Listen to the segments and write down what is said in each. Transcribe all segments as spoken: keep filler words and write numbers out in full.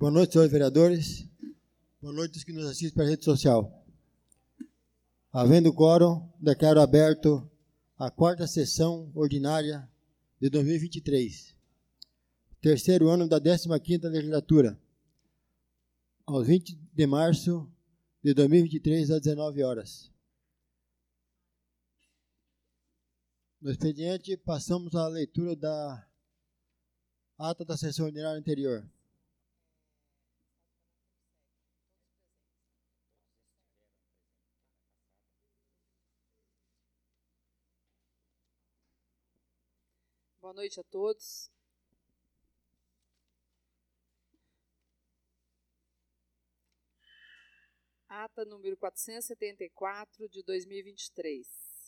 Boa noite, senhores vereadores. Boa noite aos que nos assistem pela rede social. Havendo quórum, declaro aberto a quarta sessão ordinária de dois mil e vinte e três, terceiro ano da décima quinta legislatura, aos vinte de março de dois mil e vinte e três, às dezenove horas. No expediente, passamos à leitura da ata da sessão ordinária anterior. Boa noite a todos. Ata número quatrocentos e setenta e quatro de dois mil e vinte e três.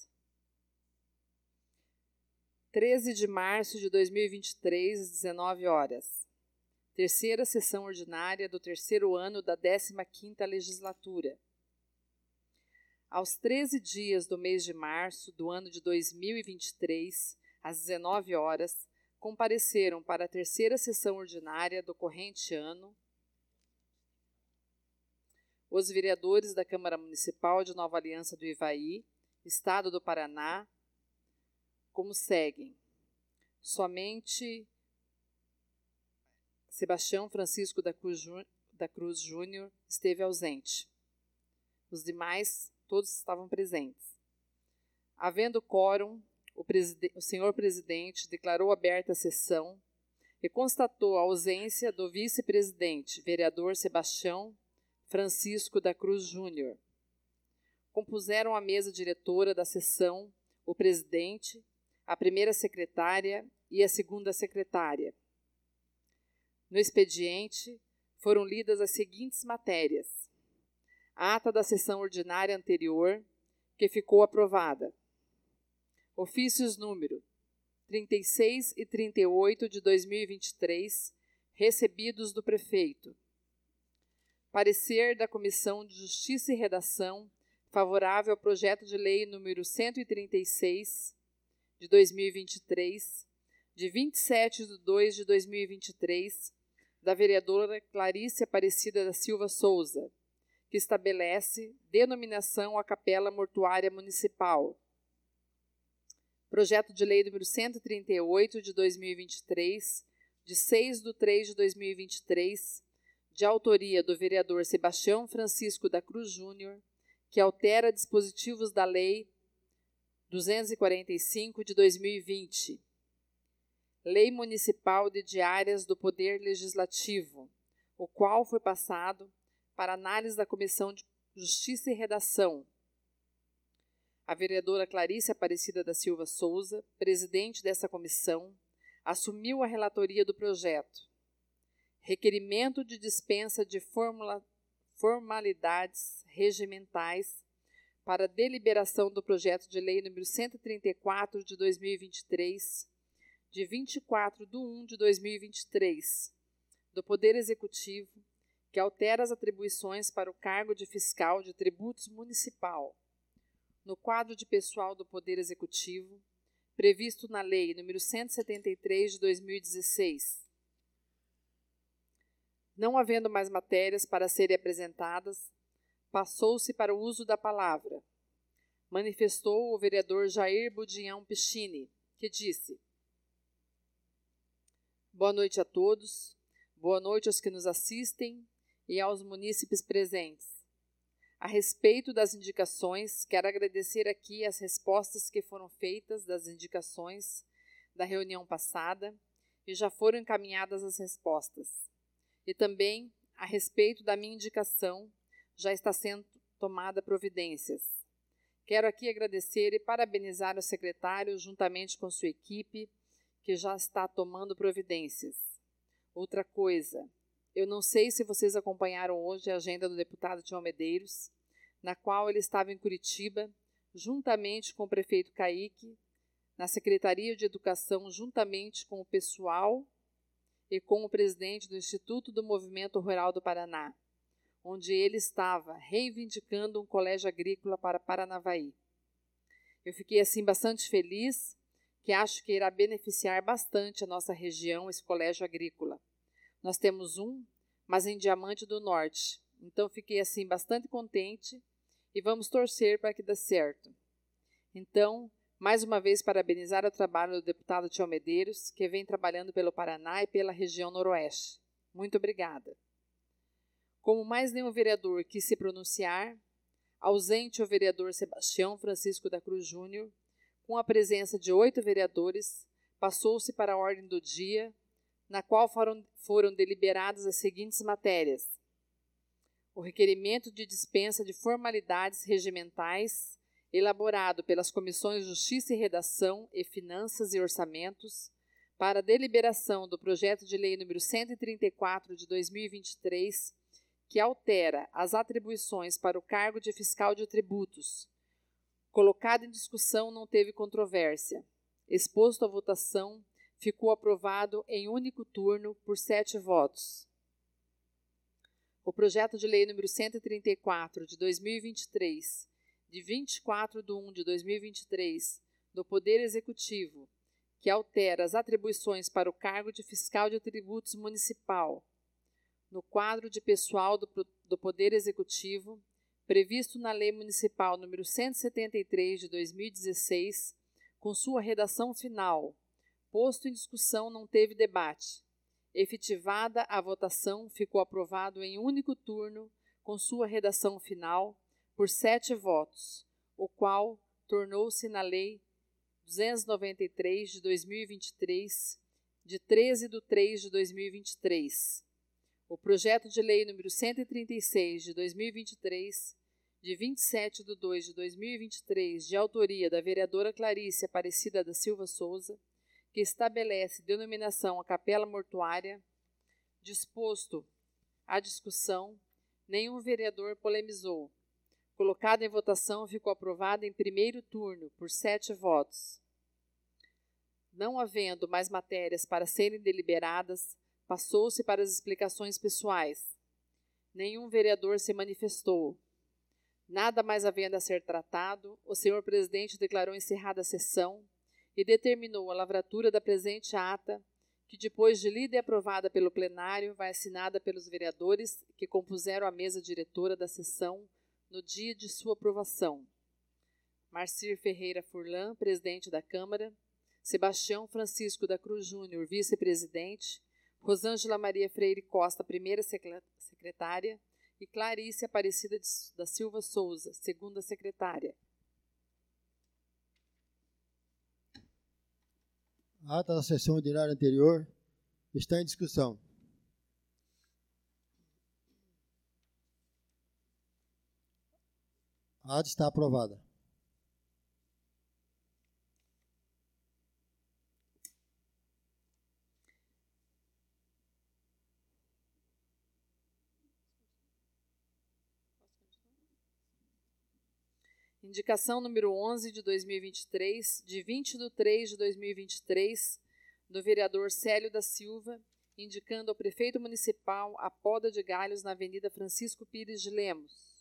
treze de março de dois mil e vinte e três, às dezenove horas. Terceira sessão ordinária do terceiro ano da décima quinta legislatura. Aos treze dias do mês de março do ano de dois mil e vinte e três, às dezenove horas, compareceram para a terceira sessão ordinária do corrente ano os vereadores da Câmara Municipal de Nova Aliança do Ivaí, Estado do Paraná, como seguem. Somente Sebastião Francisco da Cruz, da Cruz Júnior esteve ausente. Os demais, todos estavam presentes. Havendo quórum, O, o senhor presidente declarou aberta a sessão e constatou a ausência do vice-presidente, vereador Sebastião Francisco da Cruz Júnior. Compuseram a mesa diretora da sessão o presidente, a primeira secretária e a segunda secretária. No expediente foram lidas as seguintes matérias: a ata da sessão ordinária anterior, que ficou aprovada. Ofícios número trinta e seis e trinta e oito de dois mil e vinte e três, recebidos do prefeito. Parecer da Comissão de Justiça e Redação, favorável ao projeto de lei número cento e trinta e seis de dois mil e vinte e três, de vinte e sete de dois de dois mil e vinte e três, da vereadora Clarice Aparecida da Silva Souza, que estabelece denominação à Capela Mortuária Municipal. Projeto de lei número cento e trinta e oito de dois mil e vinte e três, de seis de três de dois mil e vinte e três, de autoria do vereador Sebastião Francisco da Cruz Júnior, que altera dispositivos da lei duzentos e quarenta e cinco de dois mil e vinte. Lei Municipal de Diárias do Poder Legislativo, o qual foi passado para análise da Comissão de Justiça e Redação. A vereadora Clarice Aparecida da Silva Souza, presidente dessa comissão, assumiu a relatoria do projeto. Requerimento de dispensa de formula, formalidades regimentais para deliberação do projeto de lei número cento e trinta e quatro de dois mil e vinte e três, de vinte e quatro de um de dois mil e vinte e três, do Poder Executivo, que altera as atribuições para o cargo de fiscal de tributos municipal no quadro de pessoal do Poder Executivo, previsto na Lei número cento e setenta e três de dois mil e dezesseis. Não havendo mais matérias para serem apresentadas, passou-se para o uso da palavra. Manifestou o vereador Jair Budião Pichini, que disse: boa noite a todos, boa noite aos que nos assistem e aos munícipes presentes. A respeito das indicações, quero agradecer aqui as respostas que foram feitas das indicações da reunião passada e já foram encaminhadas as respostas. E também, a respeito da minha indicação, já está sendo tomada providências. Quero aqui agradecer e parabenizar o secretário, juntamente com sua equipe, que já está tomando providências. Outra coisa, eu não sei se vocês acompanharam hoje a agenda do deputado Tião Medeiros, na qual ele estava em Curitiba, juntamente com o prefeito Caíque, na Secretaria de Educação, juntamente com o pessoal e com o presidente do Instituto do Movimento Rural do Paraná, onde ele estava reivindicando um colégio agrícola para Paranavaí. Eu fiquei assim bastante feliz, que acho que irá beneficiar bastante a nossa região, esse colégio agrícola. Nós temos um mas em Diamante do Norte. Então, fiquei assim bastante contente e vamos torcer para que dê certo. Então, mais uma vez, parabenizar o trabalho do deputado Tião Medeiros, que vem trabalhando pelo Paraná e pela região noroeste. Muito obrigada. Como mais nenhum vereador quis se pronunciar, ausente o vereador Sebastião Francisco da Cruz Júnior, com a presença de oito vereadores, passou-se para a ordem do dia, na qual foram, foram deliberadas as seguintes matérias: o requerimento de dispensa de formalidades regimentais, elaborado pelas Comissões de Justiça e Redação e Finanças e Orçamentos, para a deliberação do projeto de lei número cento e trinta e quatro de dois mil e vinte e três, que altera as atribuições para o cargo de fiscal de tributos. Colocado em discussão, não teve controvérsia. Exposto à votação, ficou aprovado em único turno por sete votos. O projeto de lei número cento e trinta e quatro de dois mil e vinte e três, de vinte e quatro de um de dois mil e vinte e três, do Poder Executivo, que altera as atribuições para o cargo de fiscal de tributos municipal, no quadro de pessoal do, do Poder Executivo, previsto na Lei Municipal número cento e setenta e três de dois mil e dezesseis, com sua redação final, posto em discussão, não teve debate. Efetivada a votação, ficou aprovado em único turno, com sua redação final, por sete votos, o qual tornou-se na Lei duzentos e noventa e três de dois mil e vinte e três, de treze de três de dois mil e vinte e três. O projeto de lei número cento e trinta e seis de dois mil e vinte e três, de vinte e sete de dois de dois mil e vinte e três, de autoria da vereadora Clarice Aparecida da Silva Souza, que estabelece denominação à capela mortuária, disposto à discussão, nenhum vereador polemizou. Colocado em votação, ficou aprovado em primeiro turno, por sete votos. Não havendo mais matérias para serem deliberadas, passou-se para as explicações pessoais. Nenhum vereador se manifestou. Nada mais havendo a ser tratado, o senhor presidente declarou encerrada a sessão e determinou a lavratura da presente ata, que depois de lida e aprovada pelo plenário, vai assinada pelos vereadores que compuseram a mesa diretora da sessão no dia de sua aprovação. Marcir Ferreira Furlan, presidente da Câmara, Sebastião Francisco da Cruz Júnior, vice-presidente, Rosângela Maria Freire Costa, primeira secretária, e Clarice Aparecida da Silva Souza, segunda secretária. A ata da sessão ordinária anterior está em discussão. A ata está aprovada. Indicação número onze de dois mil e vinte e três, de vinte de três de dois mil e vinte e três, do vereador Célio da Silva, indicando ao prefeito municipal a poda de galhos na Avenida Francisco Pires de Lemos.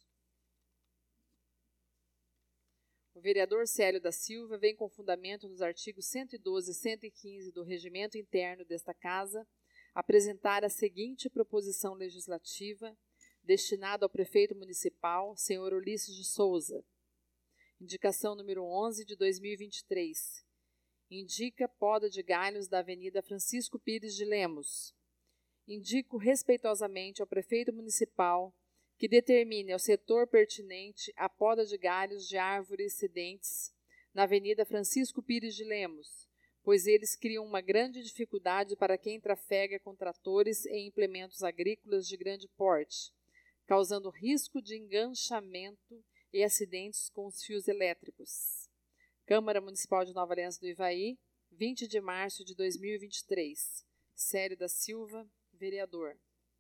O vereador Célio da Silva vem com fundamento nos artigos cento e doze e cento e quinze do Regimento Interno desta Casa apresentar a seguinte proposição legislativa destinada ao prefeito municipal, senhor Ulisses de Souza. Indicação número onze de dois mil e vinte e três. Indica poda de galhos da Avenida Francisco Pires de Lemos. Indico respeitosamente ao prefeito municipal que determine ao setor pertinente a poda de galhos de árvores cedentes na Avenida Francisco Pires de Lemos, pois eles criam uma grande dificuldade para quem trafega com tratores e implementos agrícolas de grande porte, causando risco de enganchamento e acidentes com os fios elétricos. Câmara Municipal de Nova Aliança do Ivaí, vinte de março de dois mil e vinte e três. Célio da Silva, vereador.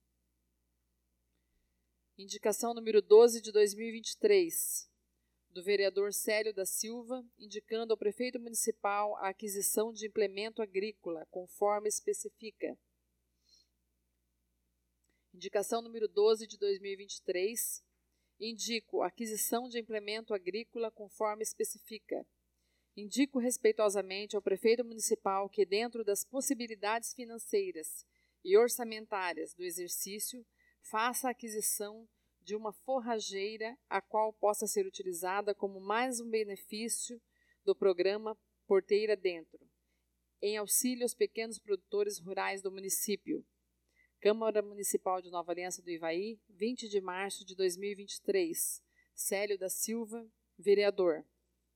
Indicação número doze de dois mil e vinte e três, do vereador Célio da Silva, indicando ao prefeito municipal a aquisição de implemento agrícola, conforme especifica. Indicação número doze de dois mil e vinte e três, indico a aquisição de implemento agrícola conforme especifica. Indico respeitosamente ao prefeito municipal que, dentro das possibilidades financeiras e orçamentárias do exercício, faça a aquisição de uma forrageira a qual possa ser utilizada como mais um benefício do programa Porteira Dentro, em auxílio aos pequenos produtores rurais do município. Câmara Municipal de Nova Aliança do Ivaí, vinte de março de dois mil e vinte e três. Célio da Silva, vereador.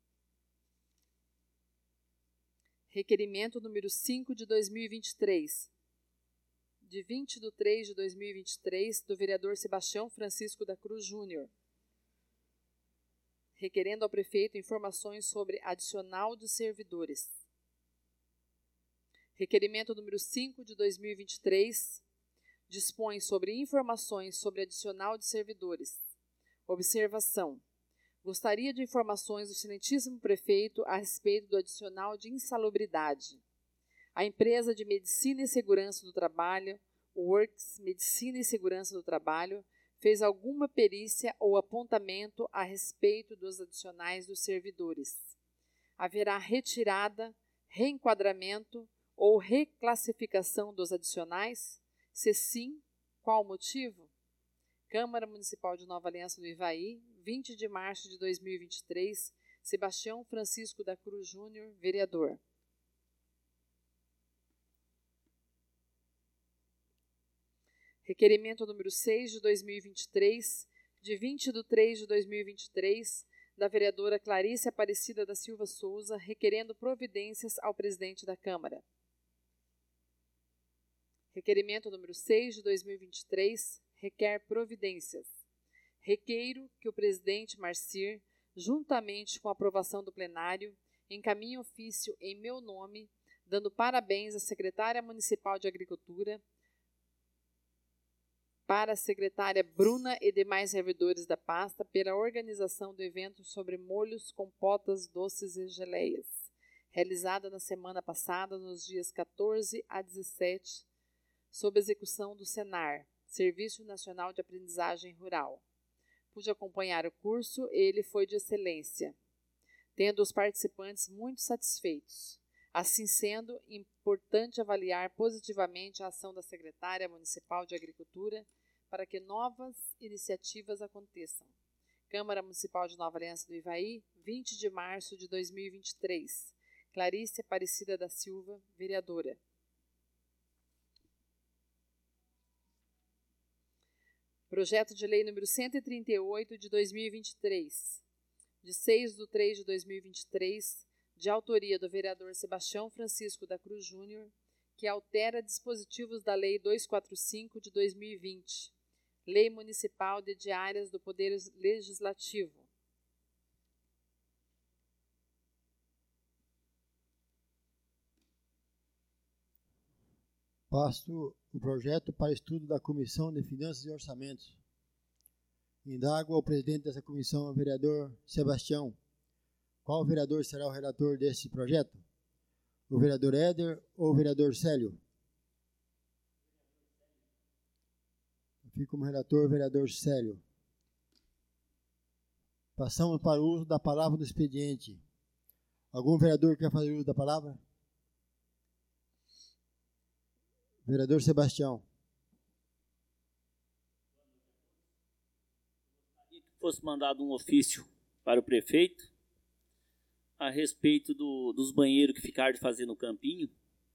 Requerimento número cinco de dois mil e vinte e três. De vinte de três de dois mil e vinte e três, do vereador Sebastião Francisco da Cruz Júnior. Requerendo ao prefeito informações sobre adicional de servidores. Requerimento número cinco de dois mil e vinte e três. Dispõe sobre informações sobre adicional de servidores. Observação. Gostaria de informações do excelentíssimo prefeito a respeito do adicional de insalubridade. A empresa de Medicina e Segurança do Trabalho, Works Medicina e Segurança do Trabalho, fez alguma perícia ou apontamento a respeito dos adicionais dos servidores. Haverá retirada, reenquadramento ou reclassificação dos adicionais? Se sim, qual o motivo? Câmara Municipal de Nova Aliança do Ivaí, vinte de março de dois mil e vinte e três, Sebastião Francisco da Cruz Júnior, vereador. Requerimento número seis de dois mil e vinte e três, de vinte de três de dois mil e vinte e três, da vereadora Clarice Aparecida da Silva Souza, requerendo providências ao presidente da Câmara. Requerimento número seis de dois mil e vinte e três, requer providências. Requeiro que o presidente Marcir, juntamente com a aprovação do plenário, encaminhe ofício em meu nome, dando parabéns à secretária municipal de Agricultura, para a secretária Bruna e demais servidores da pasta pela organização do evento sobre molhos, compotas, doces e geleias, realizada na semana passada, nos dias quatorze a dezessete, sob execução do Senar, Serviço Nacional de Aprendizagem Rural. Pude acompanhar o curso e ele foi de excelência, tendo os participantes muito satisfeitos. Assim sendo, importante avaliar positivamente a ação da secretária municipal de Agricultura para que novas iniciativas aconteçam. Câmara Municipal de Nova Aliança do Ivaí, vinte de março de dois mil e vinte e três. Clarice Aparecida da Silva, vereadora. Projeto de Lei número cento e trinta e oito de dois mil e vinte e três, de seis de três de dois mil e vinte e três, de autoria do vereador Sebastião Francisco da Cruz Júnior, que altera dispositivos da Lei duzentos e quarenta e cinco de dois mil e vinte, Lei Municipal de Diárias do Poder Legislativo. Passo o projeto para estudo da Comissão de Finanças e Orçamentos. Indago ao presidente dessa comissão, o vereador Sebastião. Qual vereador será o relator desse projeto? O vereador Éder ou o vereador Célio? Fico como relator o vereador Célio. Passamos para o uso da palavra no expediente. Algum vereador quer fazer uso da palavra? Vereador Sebastião. Que fosse mandado um ofício para o prefeito a respeito do, dos banheiros que ficaram de fazer no campinho,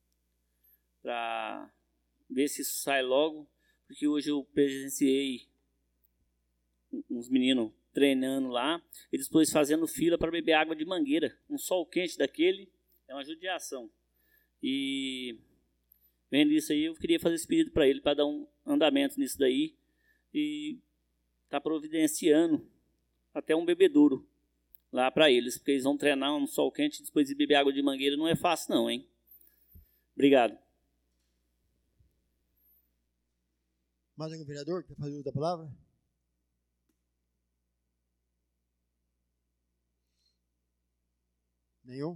para ver se isso sai logo, porque hoje eu presenciei uns meninos treinando lá, eles depois fazendo fila para beber água de mangueira, um sol quente daquele, é uma judiação. E vendo isso aí, eu queria fazer esse pedido para ele, para dar um andamento nisso daí, e tá providenciando até um bebedouro lá para eles, porque eles vão treinar no sol quente e depois de beber água de mangueira não é fácil não, hein? Obrigado. Mais algum vereador que quer fazer uso da palavra? Nenhum?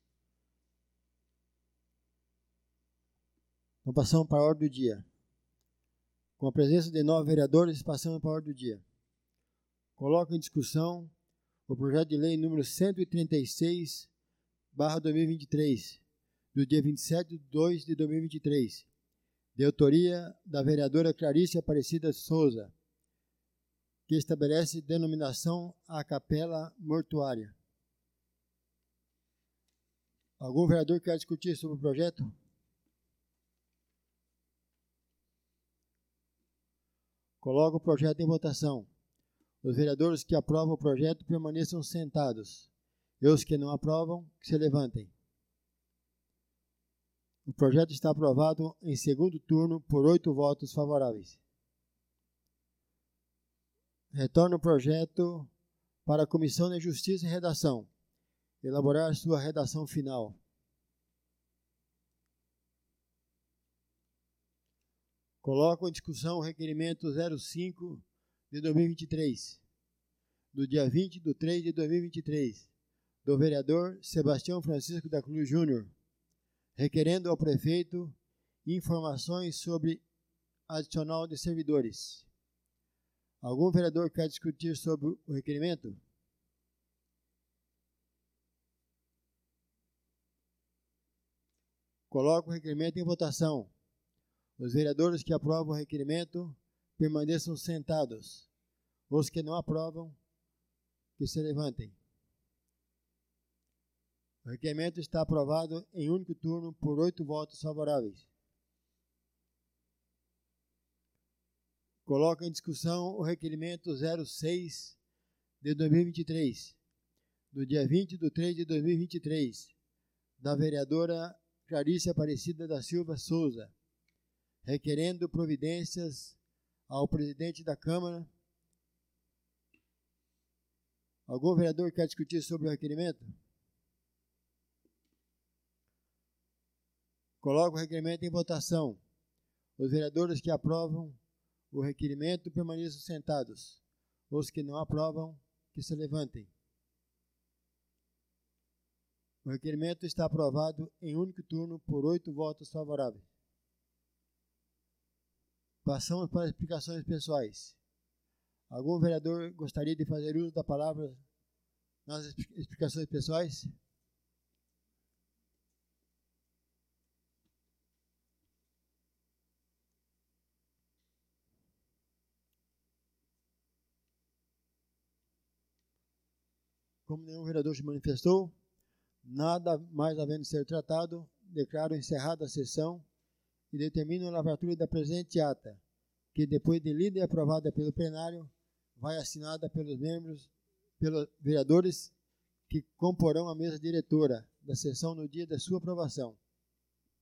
Então passamos para a ordem do dia. Com a presença de nove vereadores, passamos para a ordem do dia. Coloco em discussão o projeto de lei número cento e trinta e seis, barra dois mil e vinte e três, do dia vinte e sete de dois de dois mil e vinte e três, de autoria da vereadora Clarice Aparecida Souza, que estabelece denominação à capela mortuária. Algum vereador quer discutir sobre o projeto? Coloco o projeto em votação. Os vereadores que aprovam o projeto permaneçam sentados. E os que não aprovam, que se levantem. O projeto está aprovado em segundo turno por oito votos favoráveis. Retorno o projeto para a Comissão de Justiça e Redação. Elaborar sua redação final. Coloco em discussão o requerimento zero cinco de dois mil e vinte e três, do dia vinte de três de dois mil e vinte e três, do vereador Sebastião Francisco da Cruz Júnior, requerendo ao prefeito informações sobre adicional de servidores. Algum vereador quer discutir sobre o requerimento? Coloco o requerimento em votação. Os vereadores que aprovam o requerimento permaneçam sentados. Os que não aprovam, que se levantem. O requerimento está aprovado em único turno por oito votos favoráveis. Coloco em discussão o requerimento zero seis de dois mil e vinte e três, do dia vinte de três de dois mil e vinte e três, da vereadora Clarice Aparecida da Silva Souza, requerendo providências ao presidente da Câmara. Algum vereador quer discutir sobre o requerimento? Coloco o requerimento em votação. Os vereadores que aprovam o requerimento permaneçam sentados. Os que não aprovam, que se levantem. O requerimento está aprovado em único turno por oito votos favoráveis. Passamos para as explicações pessoais. Algum vereador gostaria de fazer uso da palavra nas explicações pessoais? Como nenhum vereador se manifestou, nada mais havendo de ser tratado, declaro encerrada a sessão e determino a lavratura da presente ata, que depois de lida e aprovada pelo plenário, vai assinada pelos membros, pelos vereadores que comporão a mesa diretora da sessão no dia da sua aprovação.